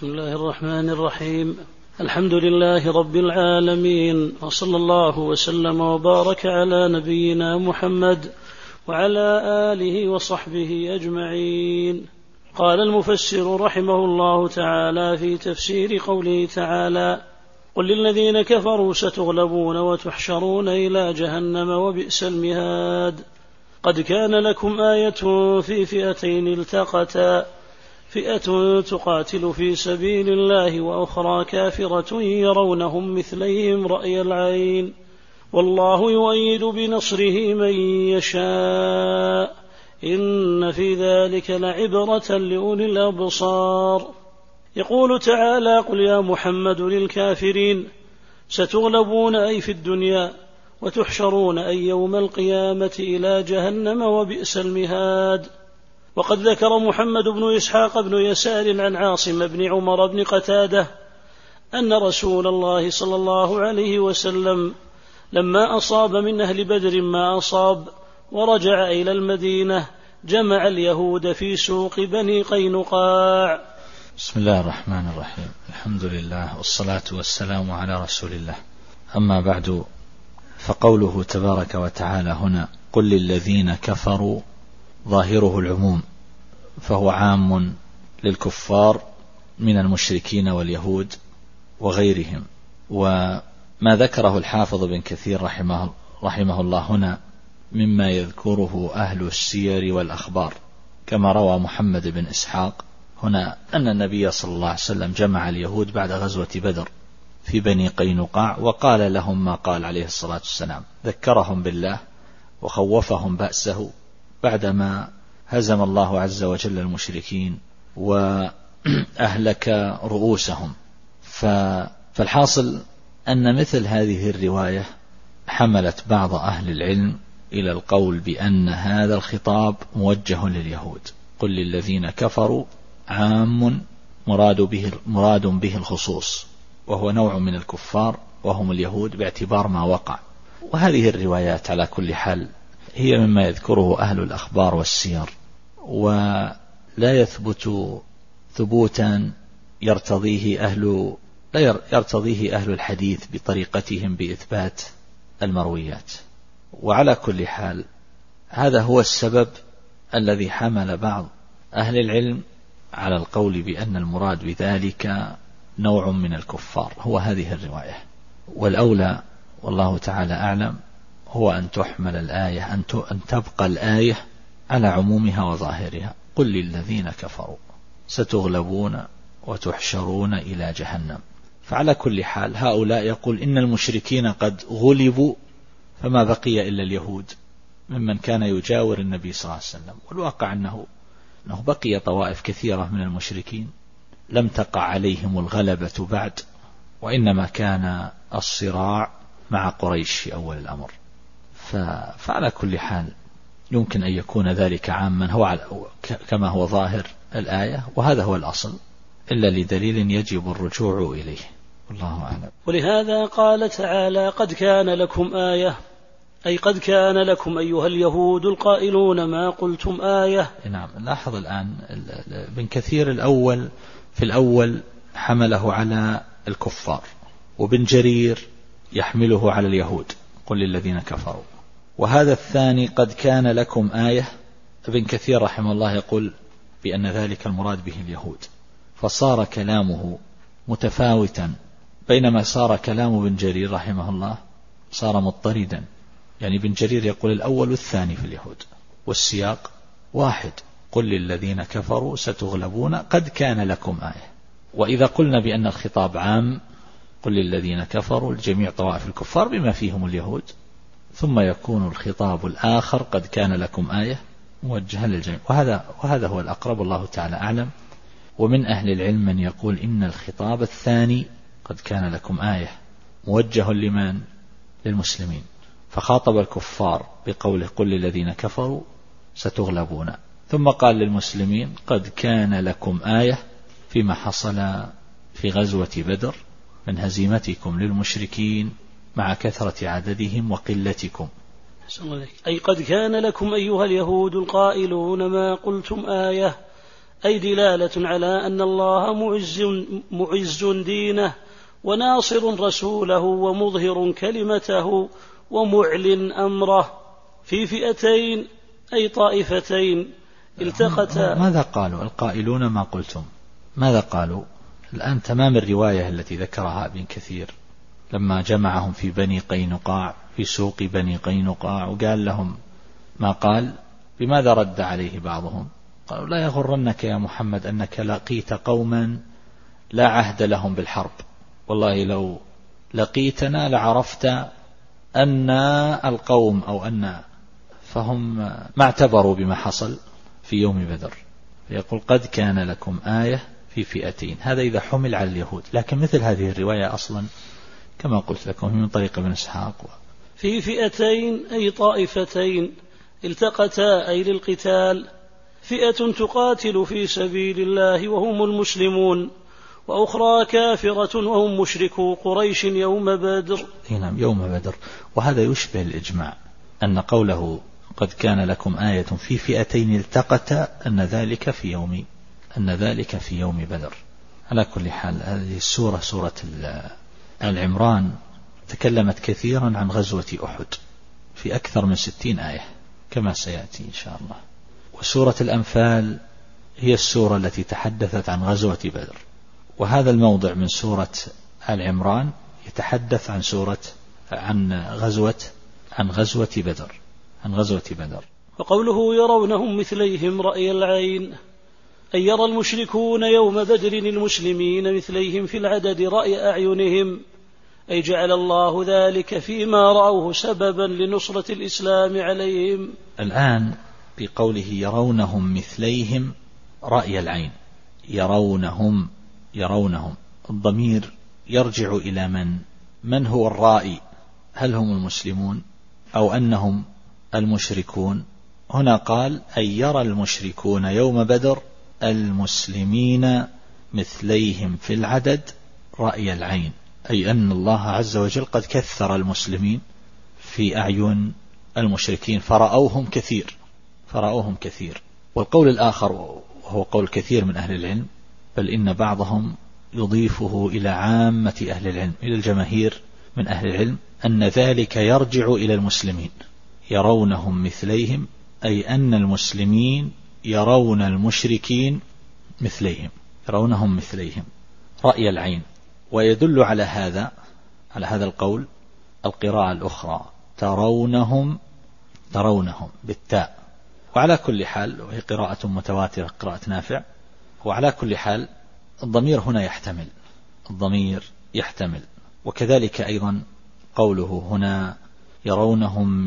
بسم الله الرحمن الرحيم. الحمد لله رب العالمين، وصلى الله وسلم وبارك على نبينا محمد وعلى آله وصحبه أجمعين. قال المفسر رحمه الله تعالى في تفسير قوله تعالى: قل للذين كفروا ستغلبون وتحشرون إلى جهنم وبئس المهاد. قد كان لكم آية في فئتين التقتا، فئة تقاتل في سبيل الله وأخرى كافرة يرونهم مثليهم رأي العين، والله يؤيد بنصره من يشاء، إن في ذلك لعبرة لأولي الأبصار. يقول تعالى: قل يا محمد للكافرين ستغلبون أي في الدنيا، وتحشرون أي يوم القيامة إلى جهنم وبئس المهاد. وقد ذكر محمد بن إسحاق بن يسار عن عاصم بن عمر بن قتادة أن رسول الله صلى الله عليه وسلم لما أصاب من أهل بدر ما أصاب ورجع إلى المدينة جمع اليهود في سوق بني قينقاع. بسم الله الرحمن الرحيم. الحمد لله والصلاة والسلام على رسول الله. أما بعد، فقوله تبارك وتعالى هنا: قل للذين كفروا، ظاهره العموم، فهو عام للكفار من المشركين واليهود وغيرهم. وما ذكره الحافظ بن كثير رحمه الله هنا مما يذكره أهل السير والأخبار، كما روى محمد بن إسحاق هنا أن النبي صلى الله عليه وسلم جمع اليهود بعد غزوة بدر في بني قينقاع، وقال لهم ما قال عليه الصلاة والسلام، ذكرهم بالله وخوفهم بأسه بعدما هزم الله عز وجل المشركين وأهلك رؤوسهم. فالحاصل أن مثل هذه الرواية حملت بعض أهل العلم إلى القول بأن هذا الخطاب موجه لليهود. قل للذين كفروا عام مراد به الخصوص، وهو نوع من الكفار وهم اليهود باعتبار ما وقع. وهذه الروايات على كل حال هي مما يذكره أهل الأخبار والسير، ولا يثبت ثبوتا يرتضيه أهل الحديث بطريقتهم بإثبات المرويات. وعلى كل حال هذا هو السبب الذي حمل بعض أهل العلم على القول بأن المراد بذلك نوع من الكفار، هو هذه الرواية. والأولى والله تعالى أعلم هو أن تحمل الآية، أن تبقى الآية على عمومها وظاهرها: قل للذين كفروا ستغلبون وتحشرون إلى جهنم. فعلى كل حال هؤلاء يقول إن المشركين قد غلبوا، فما بقي إلا اليهود ممن كان يجاور النبي صلى الله عليه وسلم. والواقع أنه بقي طوائف كثيرة من المشركين لم تقع عليهم الغلبة بعد، وإنما كان الصراع مع قريش في أول الأمر. فعلى كل حال يمكن أن يكون ذلك عاما هو كما هو ظاهر الآية، وهذا هو الأصل، إلا لدليل يجب الرجوع إليه، والله أعلم. ولهذا قال تعالى: قد كان لكم آية، أي قد كان لكم أيها اليهود القائلون ما قلتم آية. نعم. لاحظ الآن ابن كثير في الأول حمله على الكفار، وابن جرير يحمله على اليهود، قل للذين كفروا. وهذا الثاني قد كان لكم آية، ابن كثير رحمه الله يقول بأن ذلك المراد به اليهود، فصار كلامه متفاوتا، بينما صار كلام ابن جرير رحمه الله صار مضطردا. يعني ابن جرير يقول الأول والثاني في اليهود، والسياق واحد: قل للذين كفروا ستغلبون قد كان لكم آية. وإذا قلنا بأن الخطاب عام، قل للذين كفروا لجميع طوائف الكفار بما فيهم اليهود، ثم يكون الخطاب الآخر قد كان لكم آية موجها للجميع، وهذا هو الأقرب، الله تعالى أعلم. ومن أهل العلم من يقول إن الخطاب الثاني قد كان لكم آية موجه لمن؟ للمسلمين، فخاطب الكفار بقوله قل للذين كفروا ستغلبون، ثم قال للمسلمين قد كان لكم آية فيما حصل في غزوة بدر من هزيمتكم للمشركين مع كثرة عددهم وقلتكم. أي قد كان لكم أيها اليهود القائلون ما قلتم آية، أي دلالة على أن الله معز دينه وناصر رسوله ومظهر كلمته ومعلن أمره، في فئتين أي طائفتين التقتا. ماذا قالوا القائلون ما قلتم؟ ماذا قالوا الآن؟ تمام الرواية التي ذكرها ابن كثير لما جمعهم في بني قينقاع في سوق بني قينقاع وقال لهم ما قال. بماذا رد عليه بعضهم؟ قالوا لا يغرنك يا محمد أنك لقيت قوما لا عهد لهم بالحرب، والله لو لقيتنا لعرفت أن القوم أو أن فهم ما اعتبروا بما حصل في يوم بدر. فيقول قد كان لكم آية في فئتين، هذا إذا حمل على اليهود، لكن مثل هذه الرواية أصلا كما قلت لكم من طريق ابن إسحاق. في فئتين أي طائفتين التقتا أي للقتال، فئة تقاتل في سبيل الله وهم المسلمون، وأخرى كافرة وهم مشركو قريش يوم بدر. نعم يوم بدر. وهذا يشبه الإجماع أن قوله قد كان لكم آية في فئتين التقتا أن ذلك في يوم بدر. على كل حال هذه السورة سورة آل عمران تكلمت كثيرا عن غزوة أحد في أكثر من 60 آية كما سيأتي إن شاء الله. وسورة الأنفال هي السورة التي تحدثت عن غزوة بدر، وهذا الموضع من سورة آل عمران يتحدث عن غزوة بدر. وقوله يرونهم مثليهم رأي العين، أن يرى المشركون يوم بدر المسلمين مثليهم في العدد رأي أعينهم، أي جعل الله ذلك فيما رأوه سببا لنصرة الإسلام عليهم. الآن بقوله يرونهم مثليهم رأي العين، يرونهم الضمير يرجع إلى من هو الرائي؟ هل هم المسلمون أو أنهم المشركون؟ هنا قال أن يرى المشركون يوم بدر المسلمين مثليهم في العدد رأي العين، أي أن الله عز وجل قد كثر المسلمين في أعين المشركين فرأوهم كثير. والقول الآخر وهو قول كثير من أهل العلم، بل إن بعضهم يضيفه إلى عامة أهل العلم، إلى الجماهير من أهل العلم، أن ذلك يرجع إلى المسلمين. يرونهم مثليهم أي أن المسلمين يرون المشركين يرونهم مثليهم رأي العين. ويدل على هذا القول القراءة الأخرى ترونهم بالتاء. وعلى كل حال وهي قراءة متواترة قراءة نافع. وعلى كل حال الضمير هنا يحتمل. وكذلك أيضا قوله هنا يرونهم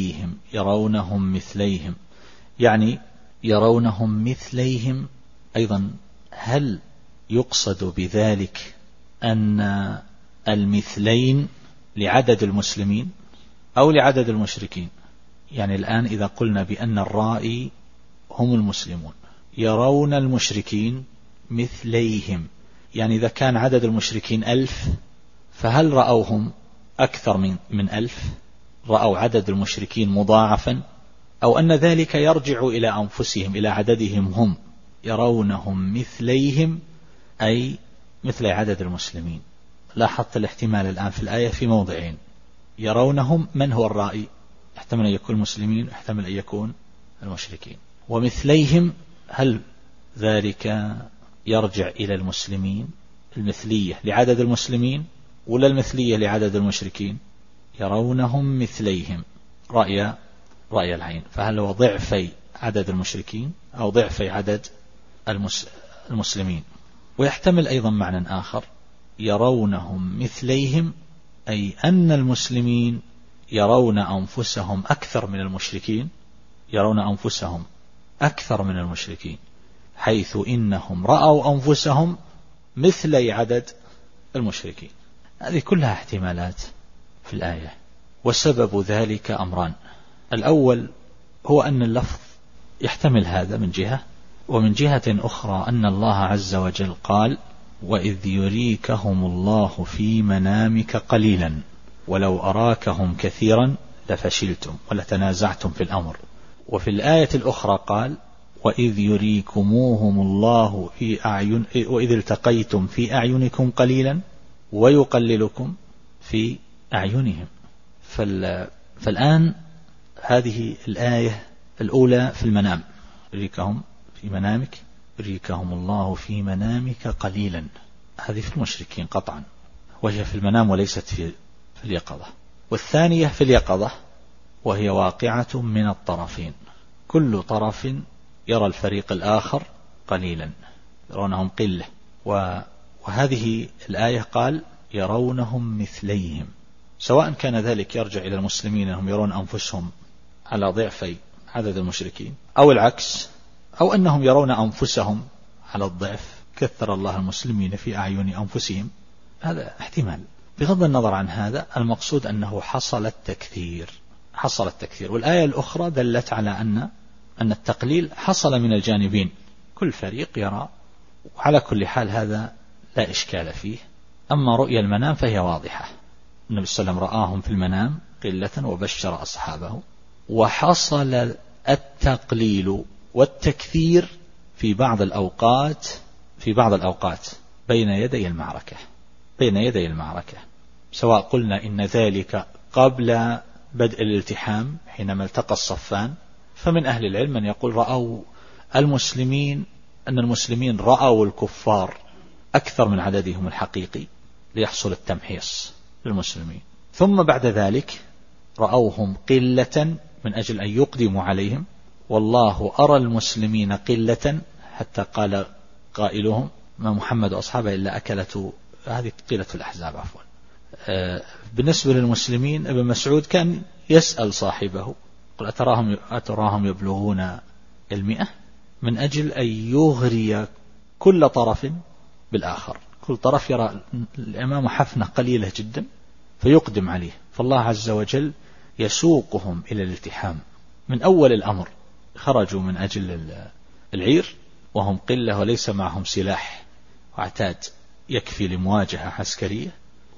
مثليهم يعني يرونهم مثليهم أيضا. هل يقصد بذلك أن المثلين لعدد المسلمين أو لعدد المشركين؟ يعني الآن إذا قلنا بأن الرائي هم المسلمون يرون المشركين مثليهم، يعني إذا كان عدد المشركين 1000 فهل رأوهم أكثر من 1000؟ رأوا عدد المشركين مضاعفا، أو أن ذلك يرجع إلى أنفسهم إلى عددهم هم؟ يرونهم مثليهم أي مثل عدد المسلمين. لاحظت الاحتمال الآن في الآية في موضعين. يرونهم من هو الرائي؟ يحتمل أن يكون المسلمين ويحتمل أن يكون المشركين. ومثليهم هل ذلك يرجع إلى المسلمين المثلية لعدد المسلمين ولا المثلية لعدد المشركين؟ يرونهم مثليهم رأي العين، فهل هو ضعفي عدد المشركين أو ضعفي عدد المسلمين؟ ويحتمل أيضا معنى آخر، يرونهم مثليهم أي أن المسلمين يرون أنفسهم أكثر من المشركين، حيث إنهم رأوا أنفسهم مثل عدد المشركين. هذه كلها احتمالات في الآية. وسبب ذلك أمران: الأول هو أن اللفظ يحتمل هذا من جهة، ومن جهة أخرى أن الله عز وجل قال: وإذ يريكهم الله في منامك قليلا ولو أراكهم كثيرا لفشلتم ولتنازعتم في الأمر. وفي الآية الأخرى قال: وإذ يريكموهم الله وإذ التقيتم في أعينكم قليلا ويقللكم في أعينهم. فالآن هذه الآية الأولى في المنام، يريكهم في منامك، يريكهم الله في منامك قليلا، هذه في المشركين قطعا، وهي في المنام وليست في اليقظة. والثانية في اليقظة، وهي واقعة من الطرفين، كل طرف يرى الفريق الآخر قليلا، يرونهم قلة. وهذه الآية قال يرونهم مثليهم، سواء كان ذلك يرجع إلى المسلمين أنهم يرون أنفسهم على ضعفي عدد المشركين، أو العكس، أو أنهم يرون أنفسهم على الضعف، كثر الله المسلمين في أعين أنفسهم، هذا احتمال. بغض النظر عن هذا، المقصود أنه حصل التكثير. والآية الأخرى دلت على أن التقليل حصل من الجانبين، كل فريق يرى، وعلى كل حال هذا لا إشكال فيه. أما رؤيا المنام فهي واضحة، النبي صلى الله عليه وسلم رآهم في المنام قلة وبشر أصحابه. وحصل التقليل والتكثير في بعض الأوقات بين يدي المعركة، سواء قلنا إن ذلك قبل بدء الالتحام حينما التقى الصفان، فمن أهل العلم من يقول رأوا المسلمين، أن المسلمين رأوا الكفار أكثر من عددهم الحقيقي ليحصل التمحيص للمسلمين، ثم بعد ذلك رأوهم قلة من أجل أن يقدموا عليهم، والله أرى المسلمين قلة حتى قال قائلهم ما محمد وأصحابه إلا أكلته، هذه قلة الأحزاب عفوا. بالنسبة للمسلمين ابن مسعود كان يسأل صاحبه قل أتراهم يبلغون 100، من أجل أن يغري كل طرف بالآخر، كل طرف يرى الإمام حفنة قليلة جدا فيقدم عليه، فالله عز وجل يسوقهم إلى الالتحام من أول الأمر. خرجوا من أجل العير وهم قلة وليس معهم سلاح وعتاد يكفي لمواجهة عسكرية،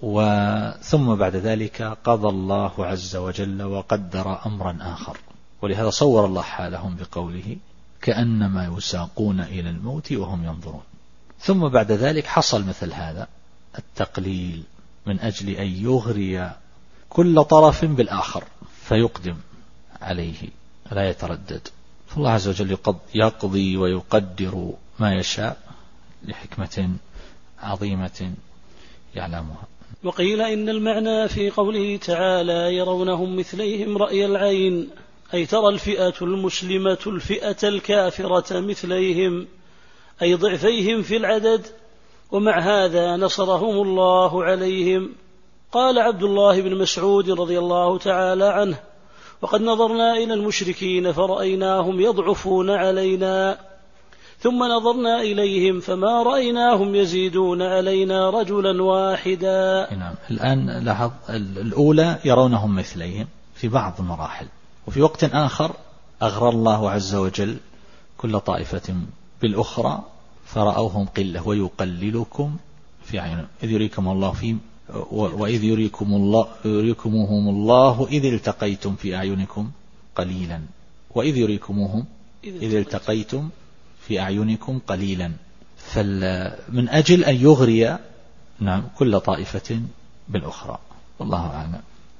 ثم بعد ذلك قضى الله عز وجل وقدر أمرا آخر، ولهذا صور الله حالهم بقوله كأنما يساقون إلى الموت وهم ينظرون. ثم بعد ذلك حصل مثل هذا التقليل من أجل أن يغري كل طرف بالآخر فيقدم عليه لا يتردد. فالله عز وجل يقضي ويقدر ما يشاء لحكمة عظيمة يعلمها. وقيل إن المعنى في قوله تعالى يرونهم مثليهم رأي العين، أي ترى الفئة المسلمة الفئة الكافرة مثليهم، أي ضعفيهم في العدد، ومع هذا نصرهم الله عليهم. قال عبد الله بن مسعود رضي الله تعالى عنه وقد نظرنا إلى المشركين فرأيناهم يضعفون علينا، ثم نظرنا إليهم فما رأيناهم يزيدون علينا رجلا واحدا. نعم. الآن لاحظ الأولى يرونهم مثليهم في بعض المراحل، وفي وقت آخر أغرى الله عز وجل كل طائفة بالأخرى فرأوهم قلة ويقللكم في أعينهم إذ يريكم الله في وإذ يريكموهم الله إذ التقيتم في أعينكم قليلا، وإذ يريكموهم إذ التقيتم في أعينكم قليلا، من أجل أن يغري نعم كل طائفة بالأخرى، والله أعلم.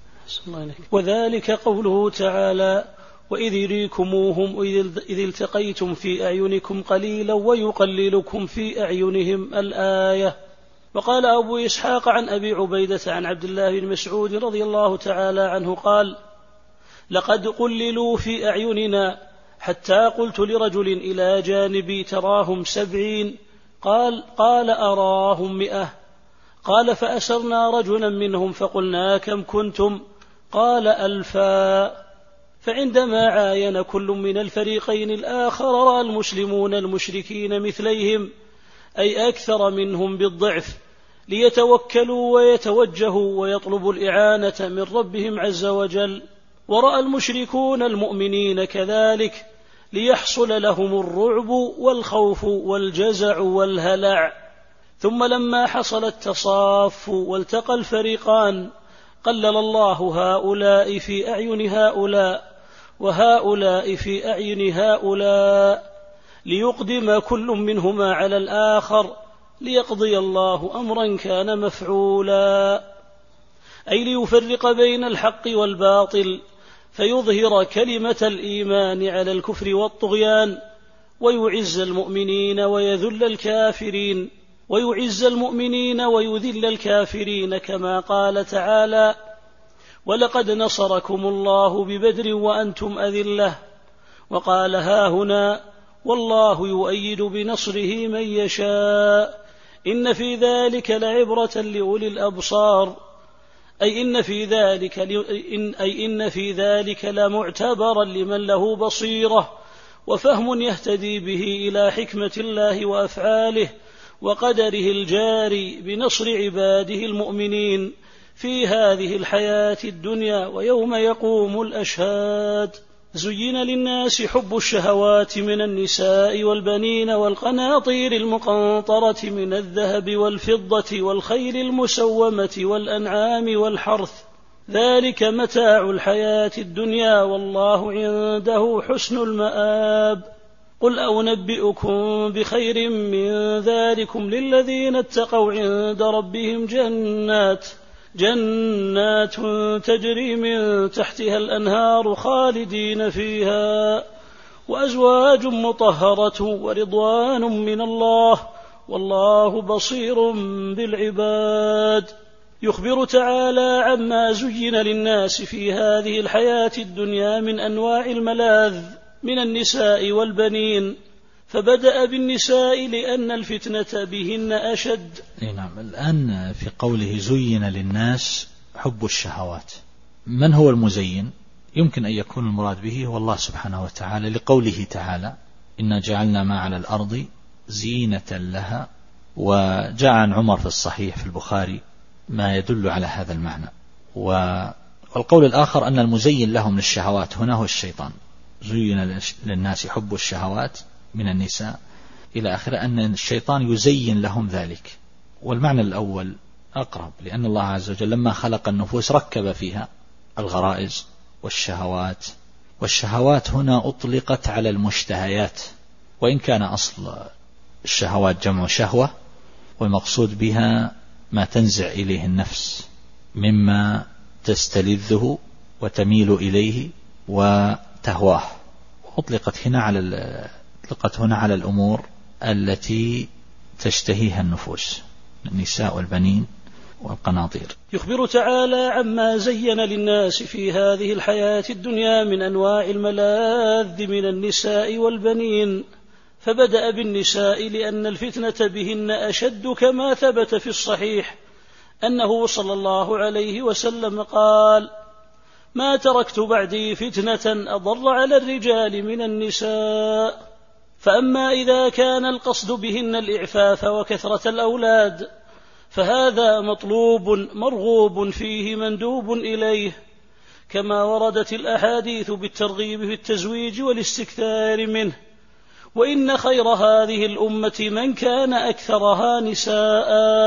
وذلك قوله تعالى وإذ يريكموهم إذ التقيتم في أعينكم قليلا ويقللكم في أعينهم الآية. وقال أبو إسحاق عن أبي عبيدة عن عبد الله بن مسعود رضي الله تعالى عنه قال لقد قللوا في أعيننا حتى قلت لرجل إلى جانبي تراهم 70، قال أراهم 100. قال فأسرنا رجلا منهم فقلنا كم كنتم؟ قال 1000. فعندما عاين كل من الفريقين الآخر رأى المسلمون المشركين مثليهم، أي أكثر منهم بالضعف، ليتوكلوا ويتوجهوا ويطلبوا الإعانة من ربهم عز وجل، ورأى المشركون المؤمنين كذلك ليحصل لهم الرعب والخوف والجزع والهلع. ثم لما حصل التصاف والتقى الفريقان قلل الله هؤلاء في أعين هؤلاء وهؤلاء في أعين هؤلاء، ليقدم كل منهما على الآخر ليقضي الله أمرا كان مفعولا، أي ليفرق بين الحق والباطل فيظهر كلمة الإيمان على الكفر والطغيان، ويعز المؤمنين ويذل الكافرين كما قال تعالى: ولقد نصركم الله ببدر وأنتم أذلة. وقال هاهنا: والله يؤيد بنصره من يشاء، إن في ذلك لعبرة لأولي الأبصار، أي إن في ذلك لمعتبرا لمن له بصيرة وفهم يهتدي به إلى حكمة الله وأفعاله وقدره الجاري بنصر عباده المؤمنين في هذه الحياة الدنيا ويوم يقوم الأشهاد. زين للناس حب الشهوات من النساء والبنين والقناطير المقنطرة من الذهب والفضة والخيل المسومة والأنعام والحرث، ذلك متاع الحياة الدنيا والله عنده حسن المآب. قل أنبئكم بخير من ذلكم للذين اتقوا عند ربهم جنات تجري من تحتها الأنهار خالدين فيها، وأزواج مطهرة ورضوان من الله والله بصير بالعباد. يخبر تعالى عما زين للناس في هذه الحياة الدنيا من أنواع الملاذ من النساء والبنين، فبدأ بالنساء لأن الفتنة بهن أشد. نعم. الآن في قوله زين للناس حب الشهوات، من هو المزين؟ يمكن أن يكون المراد به هو الله سبحانه وتعالى، لقوله تعالى: إنا جعلنا ما على الأرض زينة لها. وجاء عن عمر في الصحيح في البخاري ما يدل على هذا المعنى. والقول الآخر أن المزين لهم للشهوات هنا هو الشيطان. زين للناس حب الشهوات من النساء إلى آخره، أن الشيطان يزين لهم ذلك. والمعنى الأول أقرب، لأن الله عز وجل لما خلق النفوس ركب فيها الغرائز والشهوات، والشهوات هنا أطلقت على المشتهيات، وإن كان أصل الشهوات جمع شهوة، والمقصود بها ما تنزع إليه النفس مما تستلذه وتميل إليه وتهواه. أطلقت هنا على الأمور التي تشتهيها النفوس، النساء والبنين والقناطير. يخبر تعالى عما زين للناس في هذه الحياة الدنيا من أنواع الملاذ من النساء والبنين، فبدأ بالنساء لأن الفتنة بهن أشد، كما ثبت في الصحيح أنه صلى الله عليه وسلم قال: ما تركت بعدي فتنة أضر على الرجال من النساء. فأما إذا كان القصد بهن الإعفاف وكثرة الأولاد فهذا مطلوب مرغوب فيه مندوب إليه، كما وردت الأحاديث بالترغيب في التزويج والاستكثار منه. وإن خير هذه الأمة من كان أكثرها نساء.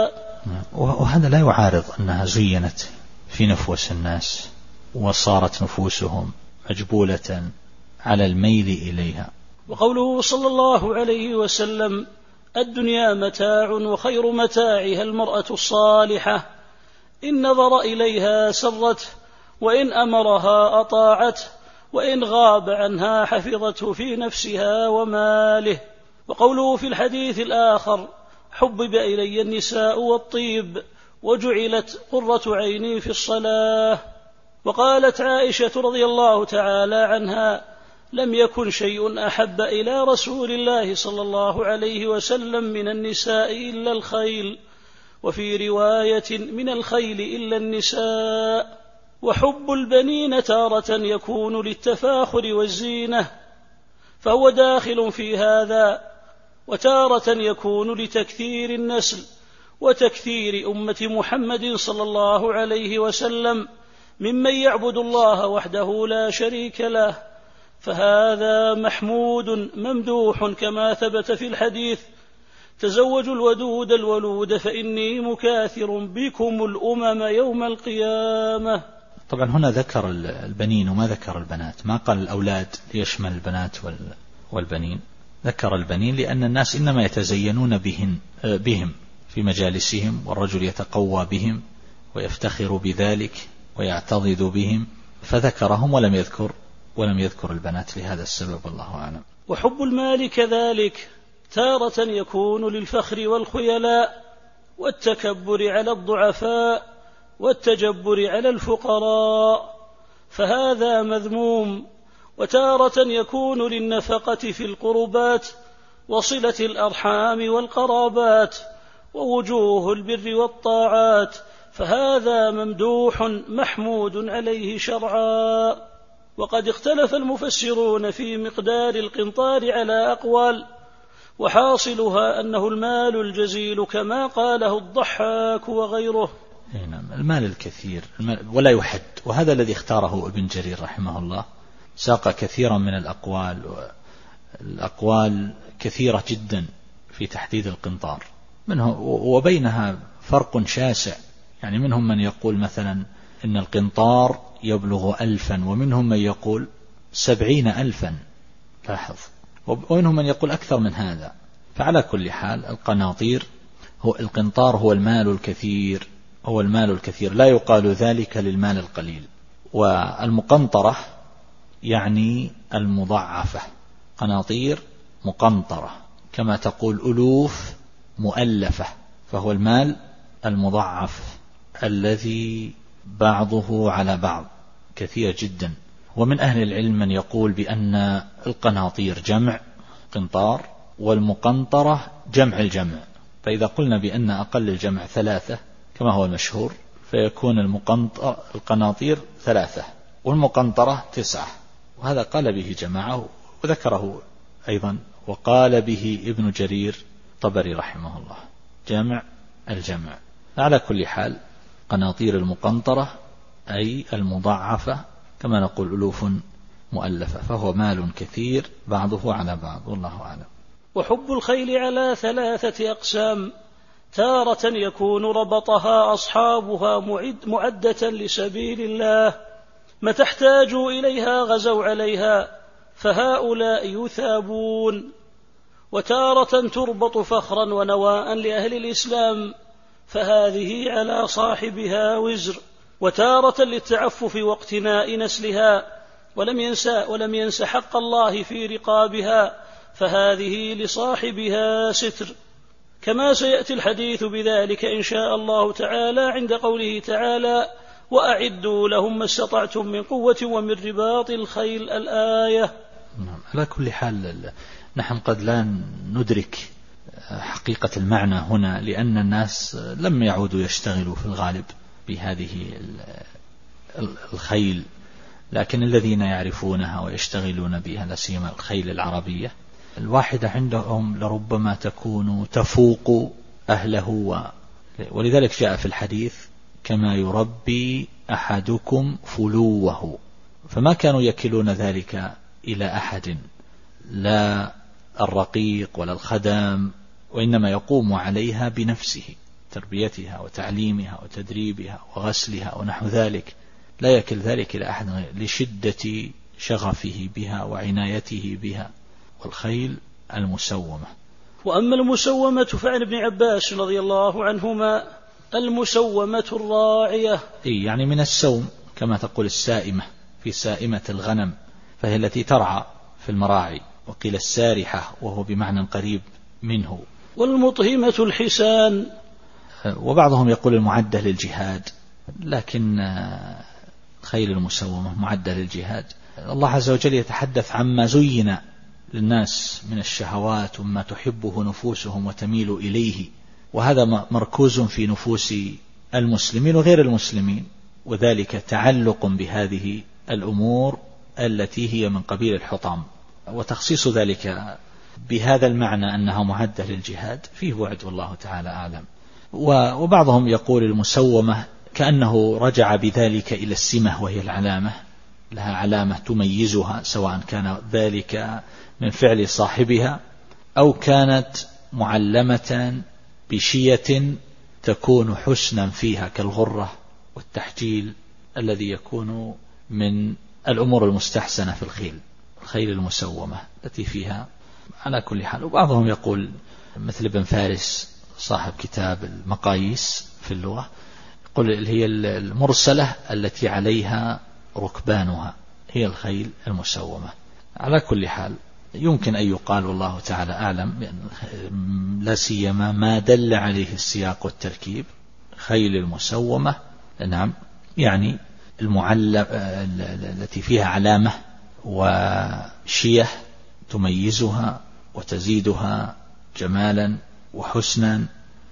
وهذا لا يعارض أنها زينت في نفوس الناس وصارت نفوسهم مجبولة على الميل إليها. وقوله صلى الله عليه وسلم: الدنيا متاع وخير متاعها المرأة الصالحة، إن نظر إليها سرته، وإن أمرها أطاعته، وإن غاب عنها حفظته في نفسها وماله. وقوله في الحديث الآخر: حبب إلي النساء والطيب وجعلت قرة عيني في الصلاة. وقالت عائشة رضي الله تعالى عنها: لم يكن شيء أحب إلى رسول الله صلى الله عليه وسلم من النساء إلا الخيل، وفي رواية من الخيل إلا النساء. وحب البنين تارة يكون للتفاخر والزينة فهو داخل في هذا، وتارة يكون لتكثير النسل وتكثير أمة محمد صلى الله عليه وسلم ممن يعبد الله وحده لا شريك له، فهذا محمود ممدوح كما ثبت في الحديث: تزوجوا الودود الولود فإني مكاثر بكم الأمم يوم القيامة. طبعا هنا ذكر البنين وما ذكر البنات، ما قال الأولاد ليشمل البنات والبنين، ذكر البنين لأن الناس إنما يتزينون بهم في مجالسهم، والرجل يتقوى بهم ويفتخر بذلك ويعتضد بهم، فذكرهم ولم يذكر البنات لهذا السبب، والله أعلم. وحب المال كذلك تارة يكون للفخر والخيلاء والتكبر على الضعفاء والتجبر على الفقراء، فهذا مذموم. وتارة يكون للنفقة في القربات وصلة الأرحام والقرابات ووجوه البر والطاعات، فهذا ممدوح محمود عليه شرعا. وقد اختلف المفسرون في مقدار القنطار على أقوال، وحاصلها أنه المال الجزيل كما قاله الضحاك وغيره. المال الكثير ولا يحد، وهذا الذي اختاره ابن جرير رحمه الله. ساق كثيرا من الأقوال كثيرة جدا في تحديد القنطار، وبينها فرق شاسع. يعني منهم من يقول مثلا إن القنطار يبلغ 1000، ومنهم من يقول 70,000، لاحظ، ومنهم من يقول أكثر من هذا. فعلى كل حال القنطار هو المال الكثير، لا يقال ذلك للمال القليل. والمقنطرة يعني المضاعفة، قناطير مقنطرة، كما تقول ألوف مؤلفة، فهو المال المضاعف الذي بعضه على بعض كثير جدا. ومن أهل العلم من يقول بأن القناطير جمع قنطار، والمقنطرة جمع الجمع. فإذا قلنا بأن أقل الجمع 3 كما هو المشهور، فيكون القناطير 3 والمقنطرة 9، وهذا قال به جماعة وذكره أيضا، وقال به ابن جرير طبري رحمه الله، جمع الجمع. على كل حال قناطير المقنطرة أي المضاعفة، كما نقول ألوف مؤلفة، فهو مال كثير بعضه على بعض، والله أعلم. وحب الخيل على 3 أقسام: تارة يكون ربطها أصحابها معدة لسبيل الله، ما تحتاجوا إليها غزوا عليها، فهؤلاء يثابون. وتارة تربط فخرا ونواء لأهل الإسلام، فهذه على صاحبها وزر. وتارة للتعفف واقتناء نسلها، ولم ينس حق الله في رقابها، فهذه لصاحبها ستر، كما سيأتي الحديث بذلك إن شاء الله تعالى عند قوله تعالى: وأعدوا لهم ما استطعتم من قوة ومن رباط الخيل، الآية. على كل حال نحن قد لا ندرك حقيقة المعنى هنا، لأن الناس لم يعودوا يشتغلوا في الغالب بهذه الخيل، لكن الذين يعرفونها ويشتغلون بها، لا سيما الخيل العربية، الواحدة عندهم لربما تكون تفوق أهله، ولذلك جاء في الحديث: كما يربي أحدكم فلوه. فما كانوا يكلون ذلك إلى أحد، لا الرقيق ولا الخدام، وإنما يقوم عليها بنفسه، تربيتها وتعليمها وتدريبها وغسلها ونحو ذلك، لا يكل ذلك إلى أحد لشدة شغفه بها وعنايته بها. والخيل المسومة. وأما المسومة فعن ابن عباس رضي الله عنهما: المسومة الراعية، يعني من السوم، كما تقول السائمة في سائمة الغنم، فهي التي ترعى في المراعي. وقيل السارحة، وهو بمعنى قريب منه. والمطهمة الحسان، وبعضهم يقول المعدة للجهاد، لكن خيل المسومة معدة للجهاد. الله عز وجل يتحدث عما زين للناس من الشهوات وما تحبه نفوسهم وتميل إليه، وهذا مركوز في نفوس المسلمين وغير المسلمين، وذلك تعلق بهذه الأمور التي هي من قبيل الحطام. وتخصيص ذلك بهذا المعنى أنها معدة للجهاد فيه وعد، والله تعالى أعلم. وبعضهم يقول المسومة كأنه رجع بذلك إلى السمة، وهي العلامة، لها علامة تميزها، سواء كان ذلك من فعل صاحبها أو كانت معلمة بشية تكون حسنا فيها، كالغرة والتحجيل الذي يكون من الأمور المستحسنة في الخيل المسومة التي فيها على كل حال. وبعضهم يقول مثل ابن فارس صاحب كتاب المقاييس في اللغة، يقول هي المرسلة التي عليها ركبانها هي الخيل المسومة. على كل حال يمكن أن يقال والله تعالى أعلم، لا سيما ما دل عليه السياق والتركيب، خيل المسومة نعم يعني المعلم التي فيها علامة وشية تميزها وتزيدها جمالا وحسنا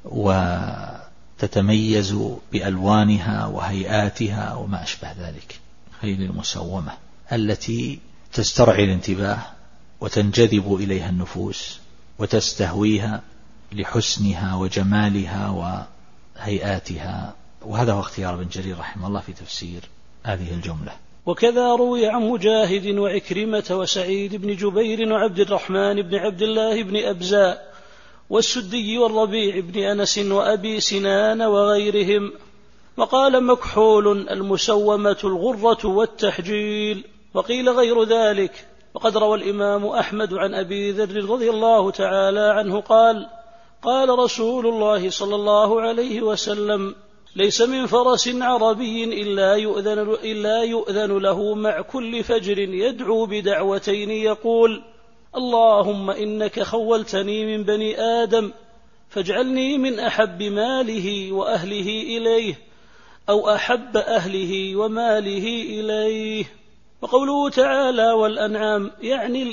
وتتميز بألوانها وهيئاتها وما أشبه ذلك. خيل المسومة التي تسترعي الانتباه وتنجذب إليها النفوس وتستهويها لحسنها وجمالها وهيئاتها. وهذا هو اختيار ابن جرير رحمه الله في تفسير هذه الجملة. وكذا روي عن مجاهد وعكرمة وسعيد بن جبير وعبد الرحمن بن عبد الله بن أبزاء والسدي والربيع بن أنس وأبي سنان وغيرهم. وقال مكحول المسومة الغرة والتحجيل، وقيل غير ذلك. وقد روى الإمام أحمد عن أبي ذر رضي الله تعالى عنه قال: قال رسول الله صلى الله عليه وسلم: ليس من فرس عربي إلا يؤذن له مع كل فجر يدعو بدعوتين يقول: اللهم إنك خولتني من بني آدم فاجعلني من أحب ماله وأهله إليه، أو أحب أهله وماله إليه. وقوله تعالى والأنعام يعني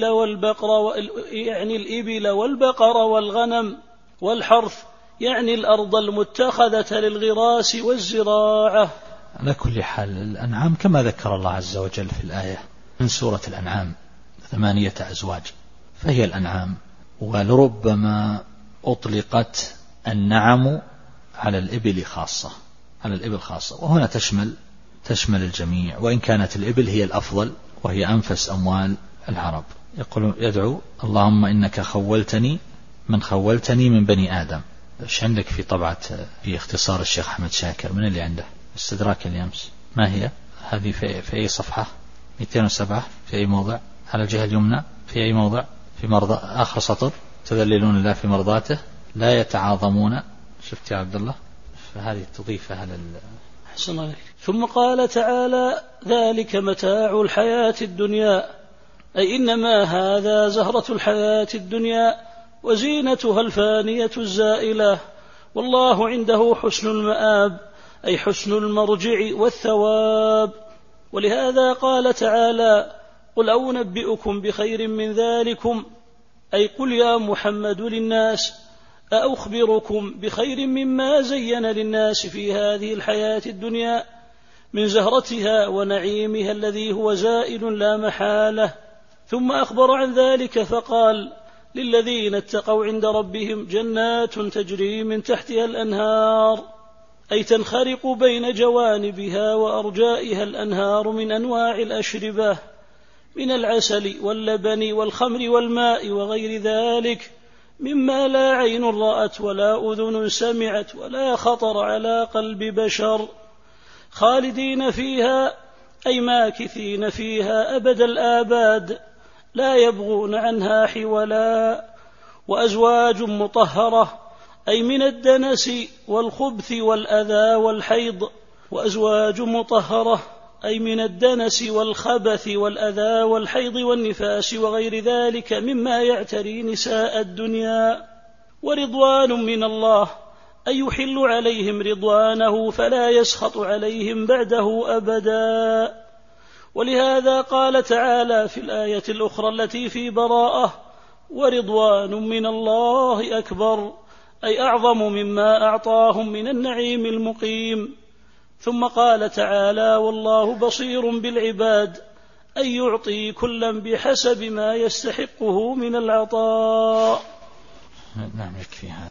الإبل والبقر والغنم، والحرث يعني الأرض المتخذة للغراس والزراعة. على كل حال الأنعام كما ذكر الله عز وجل في الآية من سورة الأنعام 8 أزواج فهي الأنعام. ولربما أطلقت النعم على الإبل خاصة، وهنا تشمل الجميع، وإن كانت الإبل هي الأفضل وهي أنفس أموال العرب. يدعو: اللهم إنك خولتني من بني آدم. ايش عندك في طبعة في اختصار الشيخ أحمد شاكر من اللي عنده استدراك اليمس؟ ما هي هذه؟ في أي صفحة؟ 207. في أي موضع؟ على الجهة اليمنى. في أي موضع؟ في مرضى آخر سطر: تذللون الله في مرضاته لا يتعاظمون. شفت يا عبد الله؟ فهذه تضيفها أحسن عليك. ثم قال تعالى: ذلك متاع الحياة الدنيا، أي إنما هذا زهرة الحياة الدنيا وزينتها الفانية الزائلة، والله عنده حسن المآب، أي حسن المرجع والثواب. ولهذا قال تعالى: قل أنبئكم بخير من ذلكم، أي قل يا محمد للناس: أخبركم بخير مما زين للناس في هذه الحياة الدنيا من زهرتها ونعيمها الذي هو زائل لا محالة. ثم أخبر عن ذلك فقال: للذين اتقوا عند ربهم جنات تجري من تحتها الأنهار، أي تنخرق بين جوانبها وأرجائها الأنهار من أنواع الأشربة من العسل واللبن والخمر والماء وغير ذلك مما لا عين رأت ولا أذن سمعت ولا خطر على قلب بشر، خالدين فيها أي ماكثين فيها أبد الآباد لا يبغون عنها حولا. وأزواج مطهرة أي من الدنس والخبث والأذى والحيض، وأزواج مطهرة أي من الدنس والخبث والأذى والحيض والنفاس وغير ذلك مما يعتري نساء الدنيا. ورضوان من الله أي يحل عليهم رضوانه فلا يسخط عليهم بعده أبدا. ولهذا قال تعالى في الآية الأخرى التي في براءة: ورضوان من الله أكبر، أي أعظم مما أعطاهم من النعيم المقيم. ثم قال تعالى: والله بصير بالعباد، أي يعطي كلا بحسب ما يستحقه من العطاء. نعم، يكفي هذا.